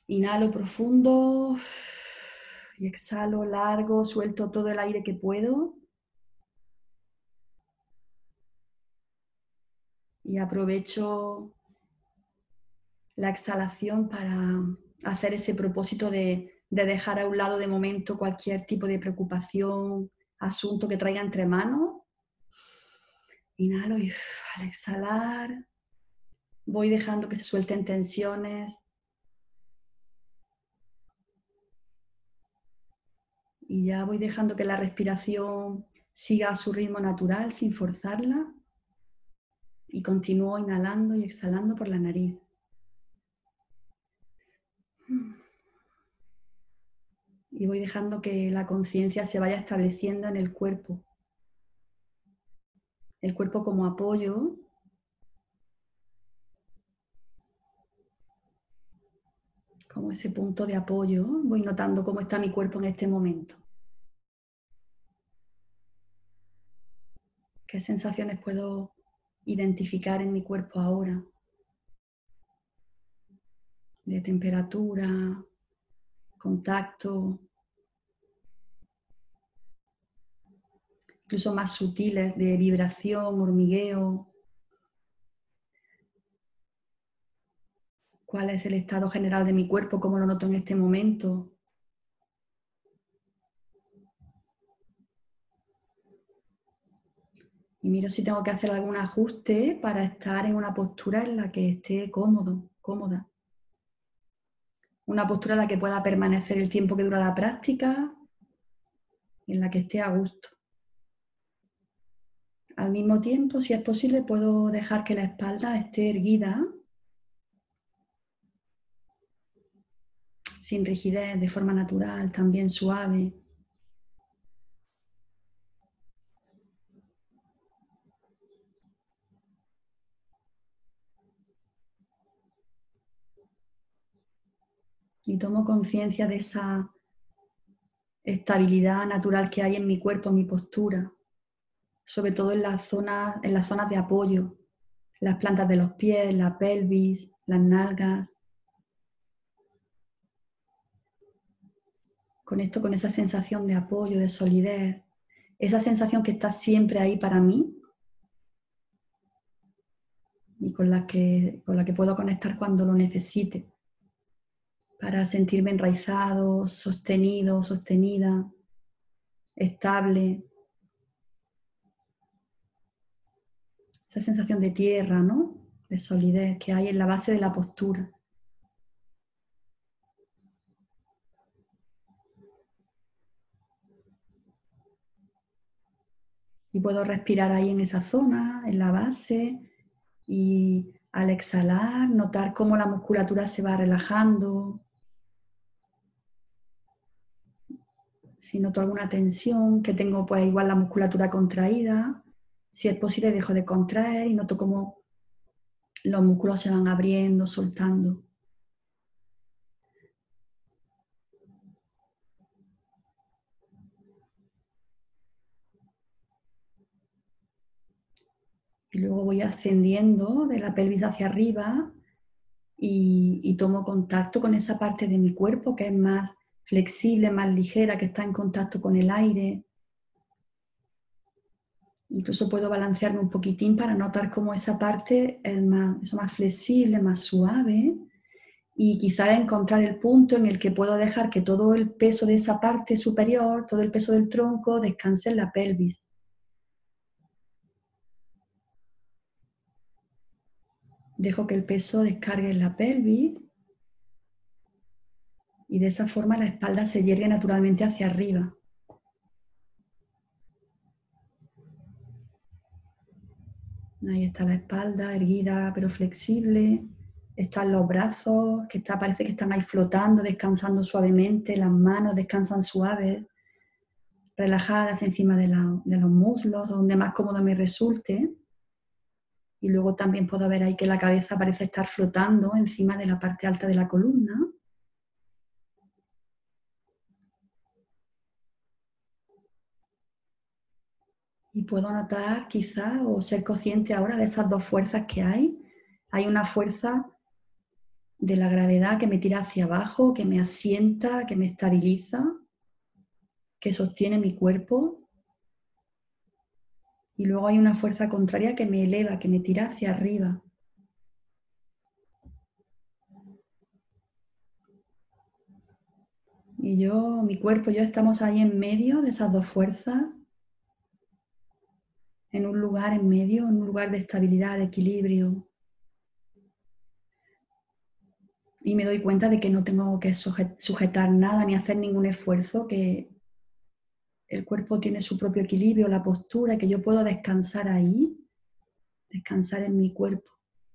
Inhalo profundo y exhalo largo, suelto todo el aire que puedo. Y aprovecho la exhalación para hacer ese propósito de dejar a un lado de momento cualquier tipo de preocupación, asunto que traiga entre manos. Inhalo y al exhalar voy dejando que se suelten tensiones. Y ya voy dejando que la respiración siga a su ritmo natural sin forzarla. Y continúo inhalando y exhalando por la nariz. Y voy dejando que la conciencia se vaya estableciendo en el cuerpo. El cuerpo como apoyo. Como ese punto de apoyo. Voy notando cómo está mi cuerpo en este momento. ¿Qué sensaciones puedo identificar en mi cuerpo ahora? De temperatura, contacto, incluso más sutiles, de vibración, hormigueo. ¿Cuál es el estado general de mi cuerpo? ¿Cómo lo noto en este momento? Y miro si tengo que hacer algún ajuste para estar en una postura en la que esté cómodo, cómoda. Una postura en la que pueda permanecer el tiempo que dura la práctica, en la que esté a gusto. Al mismo tiempo, si es posible, puedo dejar que la espalda esté erguida, sin rigidez, de forma natural, también suave. Y tomo conciencia de esa estabilidad natural que hay en mi cuerpo, en mi postura, sobre todo en las zonas de apoyo, las plantas de los pies, la pelvis, las nalgas. Conecto con esa sensación de apoyo, de solidez, esa sensación que está siempre ahí para mí y con la que puedo conectar cuando lo necesite, para sentirme enraizado, sostenido, sostenida, estable. Esa sensación de tierra, ¿no? De solidez que hay en la base de la postura. Y puedo respirar ahí en esa zona, en la base, y al exhalar notar cómo la musculatura se va relajando. Si noto alguna tensión, que tengo pues igual la musculatura contraída, si es posible dejo de contraer y noto cómo los músculos se van abriendo, soltando. Y luego voy ascendiendo de la pelvis hacia arriba y tomo contacto con esa parte de mi cuerpo que es más flexible, más ligera, que está en contacto con el aire. Incluso puedo balancearme un poquitín para notar cómo esa parte es más flexible, más suave, y quizá encontrar el punto en el que puedo dejar que todo el peso de esa parte superior, todo el peso del tronco, descanse en la pelvis. Dejo que el peso descargue en la pelvis y de esa forma la espalda se yergue naturalmente hacia arriba. Ahí está la espalda erguida pero flexible. Están los brazos, parece que están ahí flotando, descansando suavemente. Las manos descansan suaves, relajadas encima de los muslos, donde más cómodo me resulte. Y luego también puedo ver ahí que la cabeza parece estar flotando encima de la parte alta de la columna. Y puedo notar quizá o ser consciente ahora de esas dos fuerzas que hay. Hay una fuerza de la gravedad que me tira hacia abajo, que me asienta, que me estabiliza, que sostiene mi cuerpo. Y luego hay una fuerza contraria que me eleva, que me tira hacia arriba. Y yo, mi cuerpo, yo estamos ahí en medio de esas dos fuerzas, en un lugar en medio, en un lugar de estabilidad, de equilibrio. Y me doy cuenta de que no tengo que sujetar nada ni hacer ningún esfuerzo, que el cuerpo tiene su propio equilibrio, la postura, y que yo puedo descansar ahí, descansar en mi cuerpo.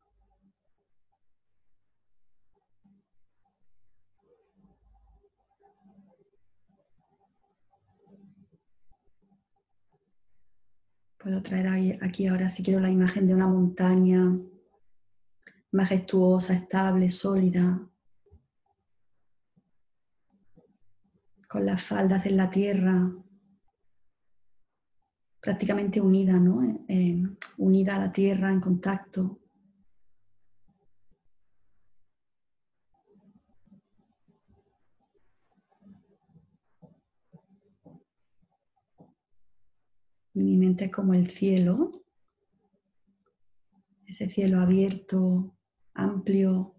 Puedo traer aquí ahora, si quiero, la imagen de una montaña majestuosa, estable, sólida, con las faldas en la tierra, prácticamente unida, ¿no? Unida a la tierra, en contacto. Y mi mente es como el cielo, ese cielo abierto, amplio,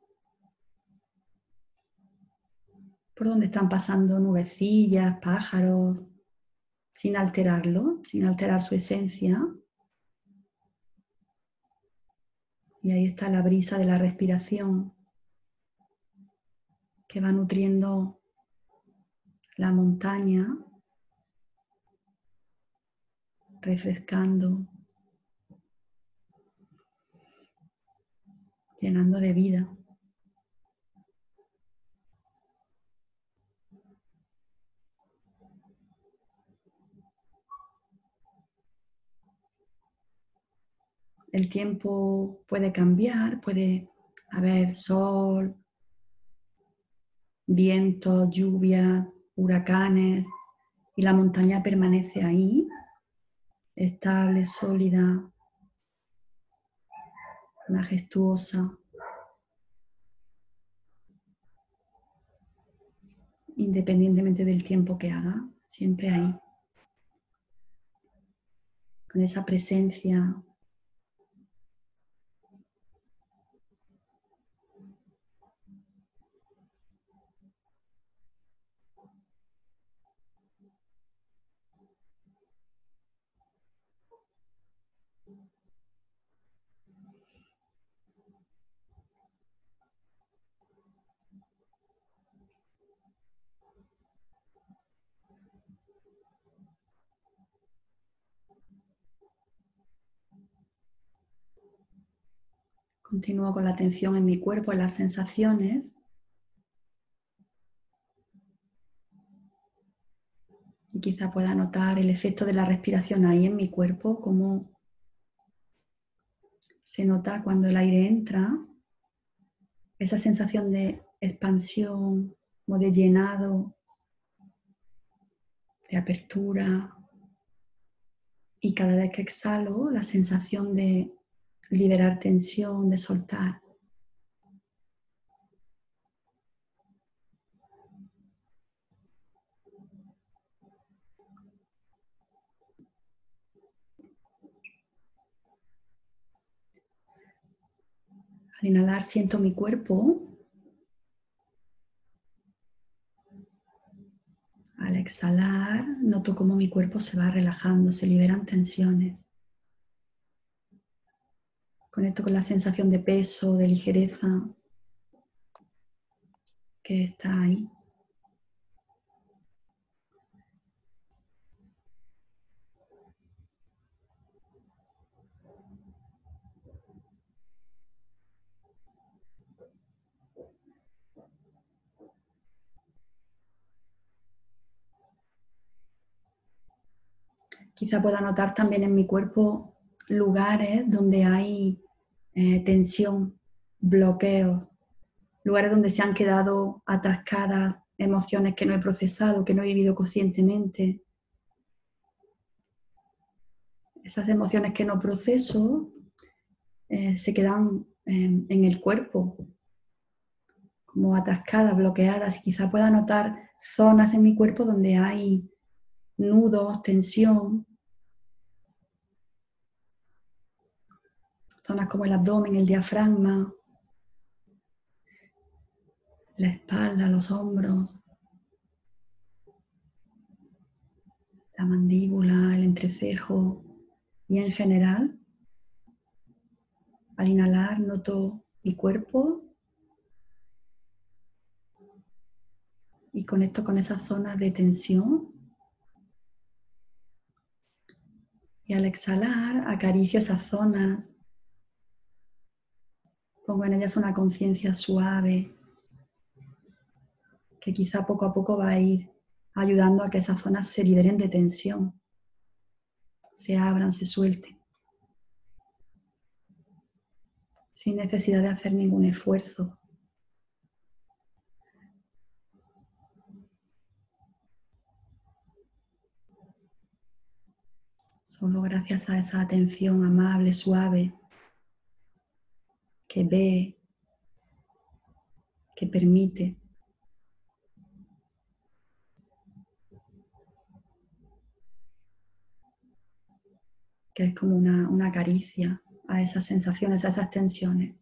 por donde están pasando nubecillas, pájaros, sin alterarlo, sin alterar su esencia. Y ahí está la brisa de la respiración que va nutriendo la montaña, refrescando, llenando de vida. El tiempo puede cambiar, puede haber sol, viento, lluvia, huracanes, y la montaña permanece ahí, estable, sólida, majestuosa, independientemente del tiempo que haga, siempre ahí, con esa presencia. Continúo con la atención en mi cuerpo, en las sensaciones, y quizá pueda notar el efecto de la respiración ahí en mi cuerpo, cómo se nota cuando el aire entra, esa sensación de expansión o de llenado, de apertura, y cada vez que exhalo, la sensación de liberar tensión, de soltar. Al inhalar siento mi cuerpo. Al exhalar noto cómo mi cuerpo se va relajando, se liberan tensiones. Conecto con la sensación de peso, de ligereza que está ahí. Quizá pueda notar también en mi cuerpo lugares donde hay tensión, bloqueos, lugares donde se han quedado atascadas emociones que no he procesado, que no he vivido conscientemente. Esas emociones que no proceso se quedan en el cuerpo. como atascadas, bloqueadas, y quizá pueda notar zonas en mi cuerpo donde hay nudos, tensión, zonas como el abdomen, el diafragma, la espalda, los hombros, la mandíbula, el entrecejo, y en general, al inhalar noto mi cuerpo y conecto con esas zonas de tensión, y al exhalar acaricio esas zonas, pongo en ellas una conciencia suave que quizá poco a poco va a ir ayudando a que esas zonas se liberen de tensión, se abran, se suelten, sin necesidad de hacer ningún esfuerzo. Solo gracias a esa atención amable, suave, que ve, que permite, que es como una caricia a esas sensaciones, a esas tensiones.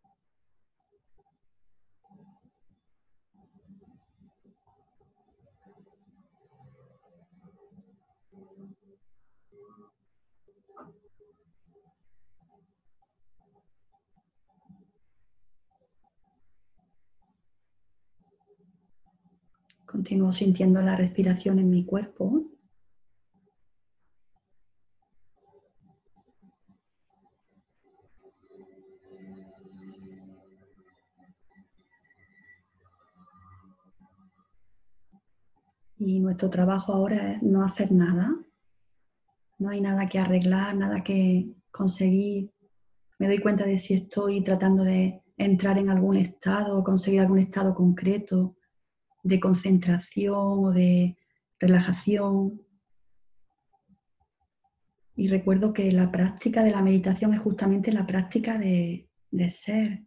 Continúo sintiendo la respiración en mi cuerpo. Y nuestro trabajo ahora es no hacer nada. No hay nada que arreglar, nada que conseguir. Me doy cuenta de si estoy tratando de entrar en algún estado o conseguir algún estado concreto de concentración o de relajación. Y recuerdo que la práctica de la meditación es justamente la práctica de ser.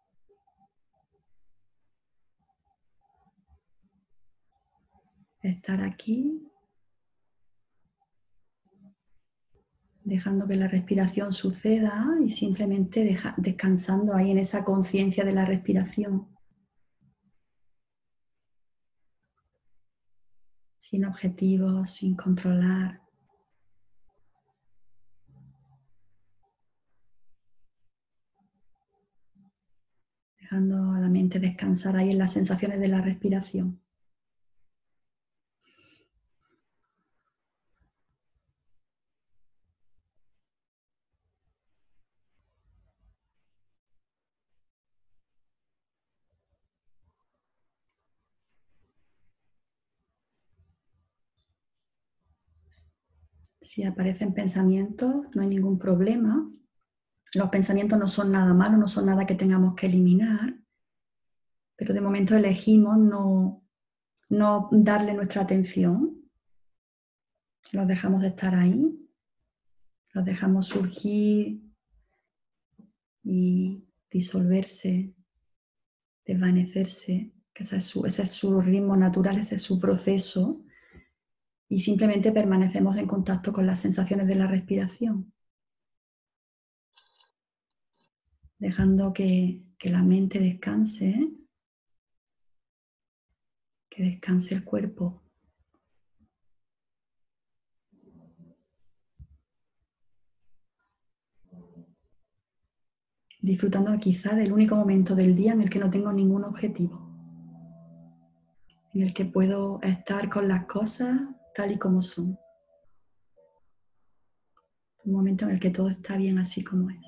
Estar aquí, dejando que la respiración suceda y simplemente descansando ahí en esa conciencia de la respiración, sin objetivos, sin controlar, dejando a la mente descansar ahí en las sensaciones de la respiración. Si aparecen pensamientos, no hay ningún problema. Los pensamientos no son nada malo, no son nada que tengamos que eliminar, pero de momento elegimos no darle nuestra atención. Los dejamos de estar ahí, los dejamos surgir y disolverse, desvanecerse, que ese es su ritmo natural, ese es su proceso, y simplemente permanecemos en contacto con las sensaciones de la respiración, dejando que la mente descanse, que descanse el cuerpo. Disfrutando quizá del único momento del día en el que no tengo ningún objetivo, en el que puedo estar con las cosas tal y como son. Un momento en el que todo está bien así como es.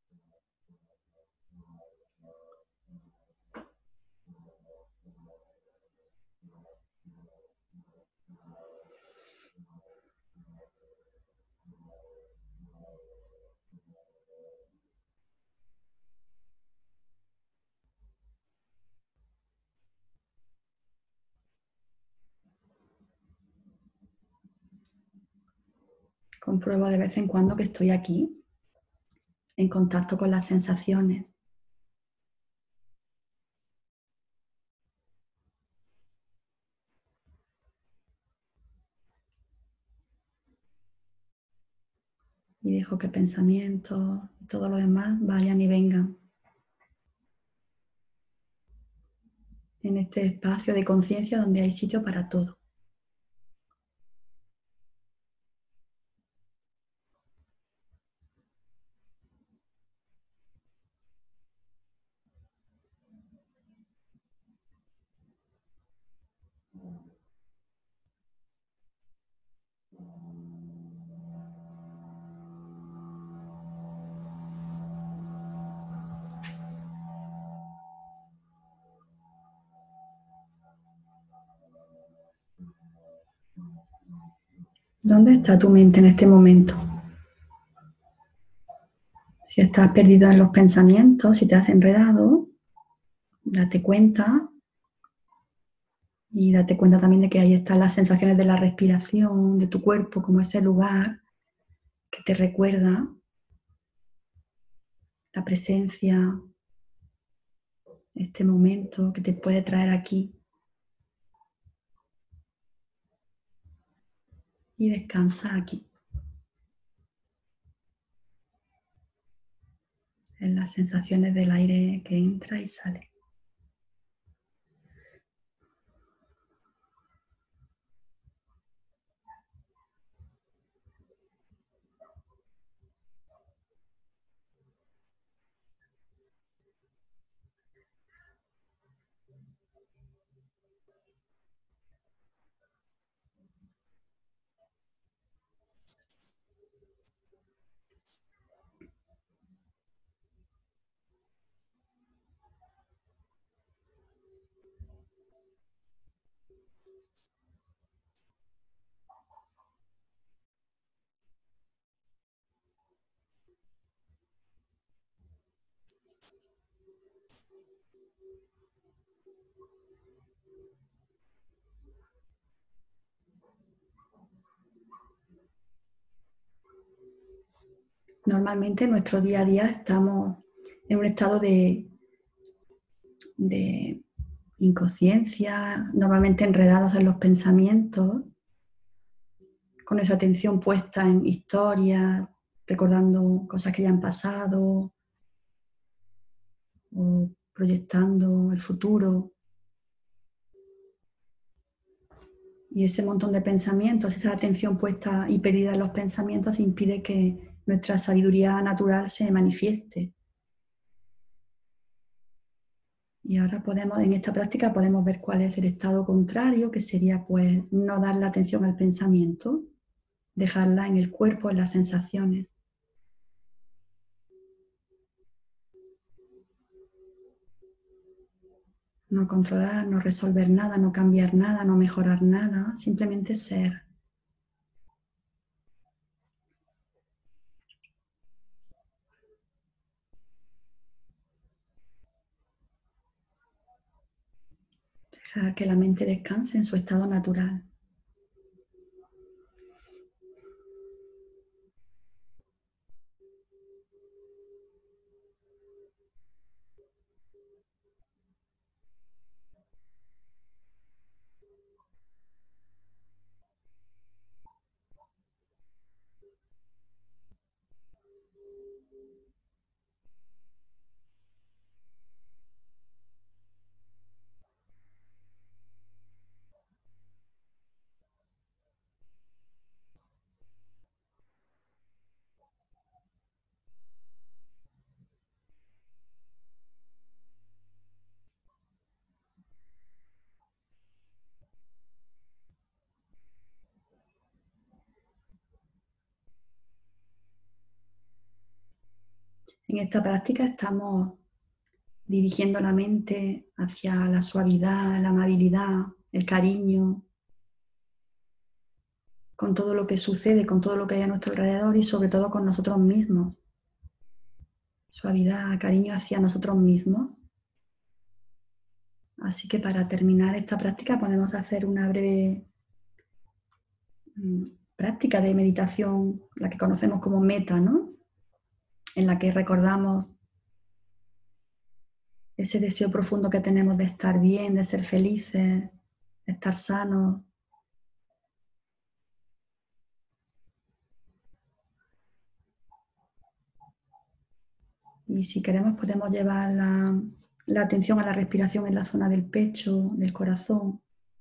Compruebo de vez en cuando que estoy aquí, en contacto con las sensaciones. Y dejo que pensamientos y todo lo demás vayan y vengan en este espacio de conciencia donde hay sitio para todo. ¿Dónde está tu mente en este momento? Si estás perdido en los pensamientos, si te has enredado, date cuenta y date cuenta también de que ahí están las sensaciones de la respiración, de tu cuerpo, como ese lugar que te recuerda la presencia, este momento que te puede traer aquí. Y descansa aquí, en las sensaciones del aire que entra y sale. Normalmente en nuestro día a día estamos en un estado de inconsciencia, normalmente enredados en los pensamientos, con esa atención puesta en historias, recordando cosas que ya han pasado o proyectando el futuro. Y ese montón de pensamientos, esa atención puesta y perdida en los pensamientos impide que nuestra sabiduría natural se manifieste. Y ahora podemos, en esta práctica podemos ver cuál es el estado contrario, que sería pues no darle atención al pensamiento, dejarla en el cuerpo, en las sensaciones. No controlar, no resolver nada, no cambiar nada, no mejorar nada, simplemente ser. Dejar que la mente descanse en su estado natural. En esta práctica estamos dirigiendo la mente hacia la suavidad, la amabilidad, el cariño, con todo lo que sucede, con todo lo que hay a nuestro alrededor y sobre todo con nosotros mismos. Suavidad, cariño hacia nosotros mismos. Así que para terminar esta práctica podemos hacer una breve práctica de meditación, la que conocemos como meta, ¿no? En la que recordamos ese deseo profundo que tenemos de estar bien, de ser felices, de estar sanos. Y si queremos podemos llevar la atención a la respiración en la zona del pecho, del corazón.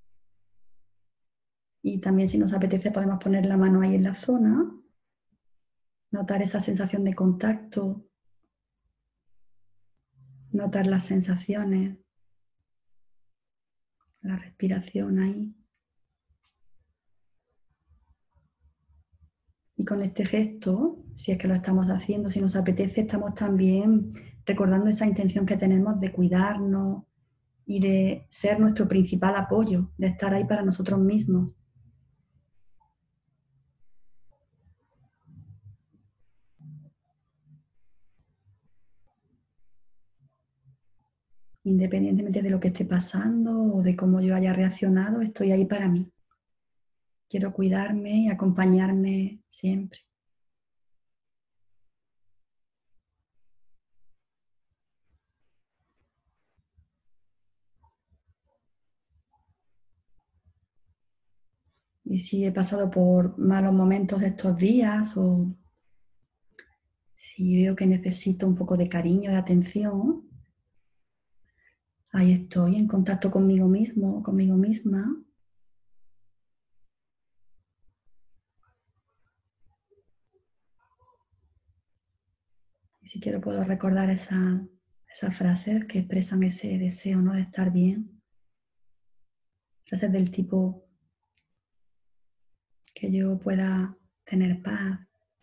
Y también si nos apetece podemos poner la mano ahí en la zona, notar esa sensación de contacto, notar las sensaciones, la respiración ahí. Y con este gesto, si es que lo estamos haciendo, si nos apetece, estamos también recordando esa intención que tenemos de cuidarnos y de ser nuestro principal apoyo, de estar ahí para nosotros mismos. Independientemente de lo que esté pasando o de cómo yo haya reaccionado, estoy ahí para mí. Quiero cuidarme y acompañarme siempre. Y si he pasado por malos momentos estos días o si veo que necesito un poco de cariño, de atención, ahí estoy en contacto conmigo mismo, conmigo misma. Y si quiero puedo recordar esas frases que expresan ese deseo, ¿no? De estar bien. Frases del tipo que yo pueda tener paz,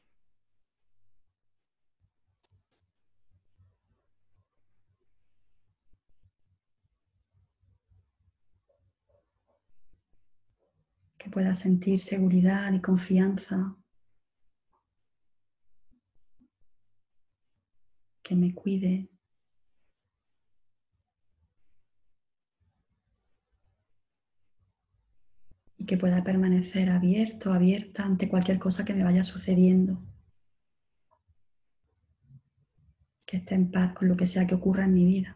que pueda sentir seguridad y confianza, que me cuide y que pueda permanecer abierto, abierta ante cualquier cosa que me vaya sucediendo, que esté en paz con lo que sea que ocurra en mi vida.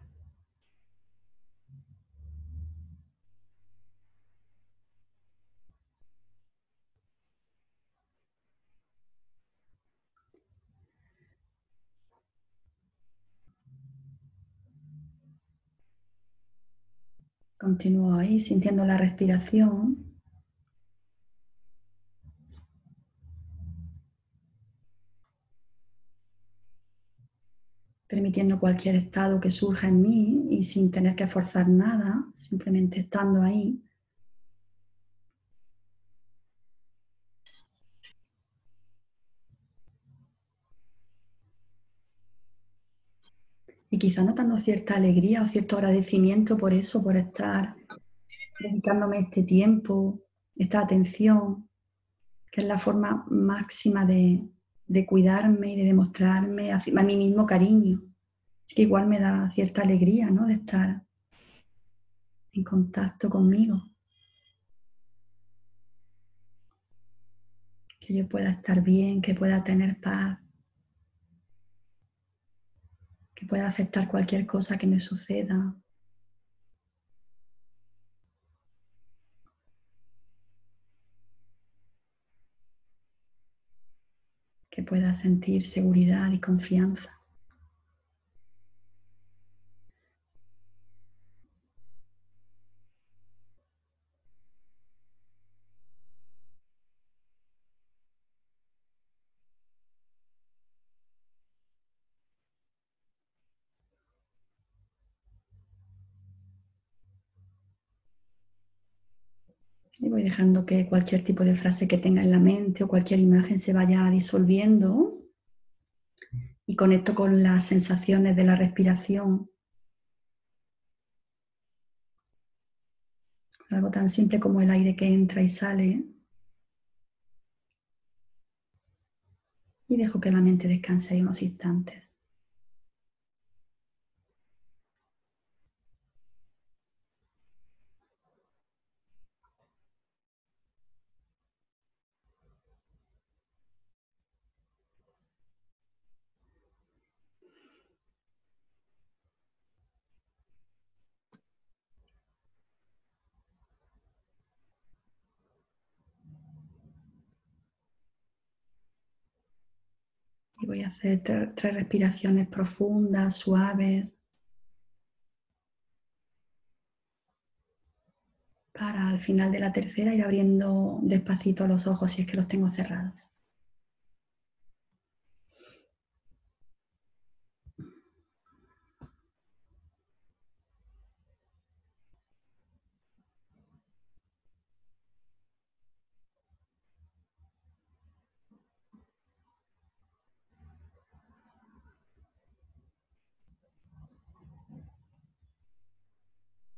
Continúo ahí sintiendo la respiración, permitiendo cualquier estado que surja en mí y sin tener que forzar nada, simplemente estando ahí. Y quizá notando cierta alegría o cierto agradecimiento por eso, por estar dedicándome este tiempo, esta atención, que es la forma máxima de cuidarme y de demostrarme a mí mismo cariño. Es que igual me da cierta alegría, ¿no? De estar en contacto conmigo, que yo pueda estar bien, que pueda tener paz, que pueda aceptar cualquier cosa que me suceda, que pueda sentir seguridad y confianza. Y voy dejando que cualquier tipo de frase que tenga en la mente o cualquier imagen se vaya disolviendo y conecto con las sensaciones de la respiración, con algo tan simple como el aire que entra y sale, y dejo que la mente descanse ahí unos instantes. Y voy a hacer tres respiraciones profundas, suaves, para al final de la tercera ir abriendo despacito los ojos si es que los tengo cerrados.